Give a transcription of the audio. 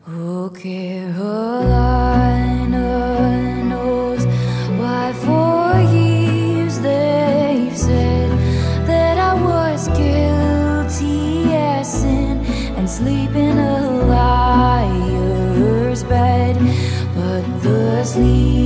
Oh, Carolina knows why for years they've said that I was guilty as sin and sleep in a liar's bed. But the sleep